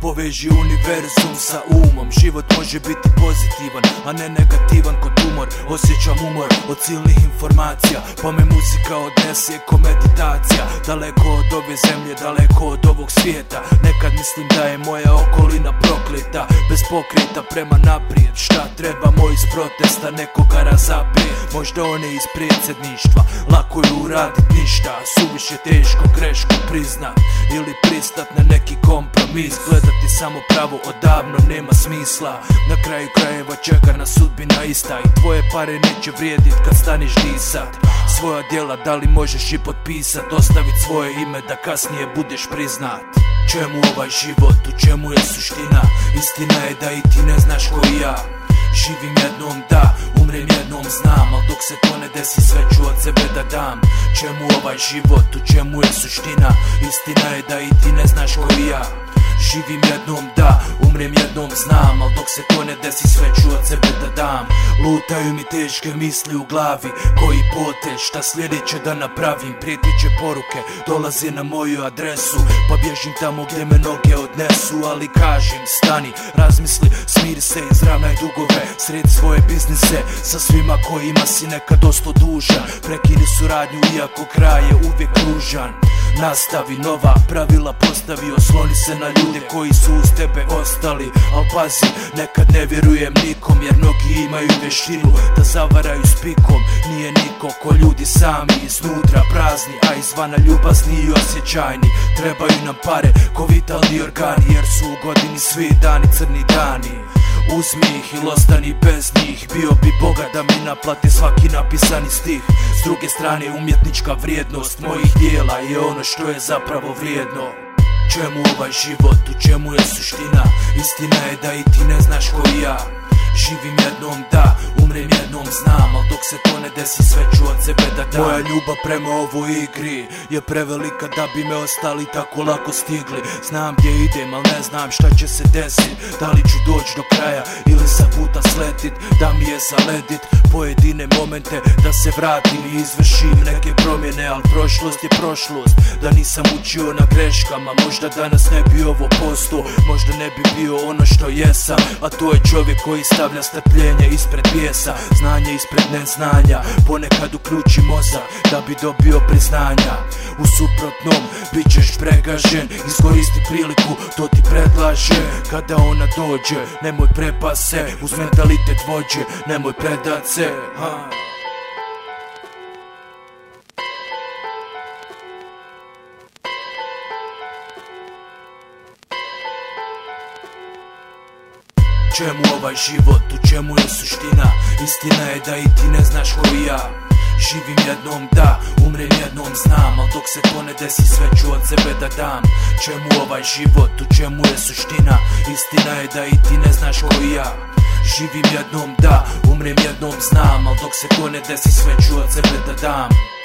Poveži univerzum sa umom. Život može biti pozitivan, a ne negativan ko tumor. Osjećam umor od silnih informacija, pa me muzika odnese ko meditacija. Daleko od ove zemlje, daleko od ovog svijeta. Nekad mislim da je moja okolina prokleta, bez pokreta prema naprijed. Šta treba moj iz protesta, nekoga razaprijed. Možda one iz predsjedništva, lako je uradit ništa, suviše teško grešku priznat ili pristat na neki kompromis. Gledati samo pravo odavno nema smisla. Na kraju krajeva čeka nas sudbina ista, i tvoje pare neće vrijedit kad staniš disat. Svoja djela da li možeš i potpisat, ostavit svoje ime da kasnije budeš priznat. Čemu ovaj život, u čemu je suština? Istina je da i ti ne znaš ko i ja. Živim jednom da, umrem jednom znam, al dok se to ne desi sve ću od sebe da dam. Čemu ovaj život, u čemu je suština? Istina je da i ti ne znaš ko i ja. Živim jednom da, umrem jednom znam, al dok se to ne desi sve ću od sebe da dam. Lutaju mi teške misli u glavi, koji potez, šta sljedeće da napravim. Prijeteće poruke dolaze na moju adresu, pa bježim tamo gdje me noge odnesu. Ali kažem stani, razmisli, smiri se, izravnaj dugove, sredi svoje biznise sa svima kojima si nekad ostao dužan. Prekini suradnju iako kraj je uvijek ružan. Nastavi nova pravila, postavi, osloni se na ljude koji su uz tebe ostali. Al pazi, nekad ne vjerujem nikom, jer mnogi imaju vještinu da zavaraju s pikom. Nije niko ko ljudi sami, iznutra prazni, a izvana ljubazni i osjećajni. Trebaju nam pare ko vitalni organi, jer su u godini svi dani crni dani. Uzmi ih ili ostani bez njih, bio bi Boga da mi naplati svaki napisani stih. S druge strane umjetnička vrijednost mojih dijela je ono što je zapravo vrijedno. Čemu ovaj život, u čemu je suština? Istina je da i ti ne znaš ko i ja. Živim jednom da, umrem jednom znam, al dok se to ne desi sve ću od sebe da dam. Moja ljubav prema ovoj igri je prevelika da bi me ostali tako lako stigli. Znam gdje idem, al ne znam šta će se desit. Da li ću doći do kraja ili sa puta sletit, da mi je zaledit pojedine momente, da se vratim i izvršim neke promjene. Al prošlost je prošlost, da nisam učio na greškama, možda danas ne bi ovo postao, možda ne bi bio ono što jesam. A to je čovjek koji stavlja strpljenje ispred bijesa, znanje ispred neznanja. Ponekad uključi mozak da bi dobio priznanja. U suprotnom bit ćeš pregažen, iskoristi priliku, to ti predlažem. Kada ona dođe, nemoj prepast se, uz mentalitet vođe, nemoj predat se. Čemu ovaj život, u čemu je suština? Istina je da i ti ne znaš ko i ja. Živim jednom da, umrem jednom znam, al dok se to ne desi sve ću od sebe da dam. Čemu ovaj život, u čemu je suština? Istina je da i ti ne znaš ko i ja. Živim jednom da, umrem jednom znam, al dok se to ne desi sve ću od sebe da dam.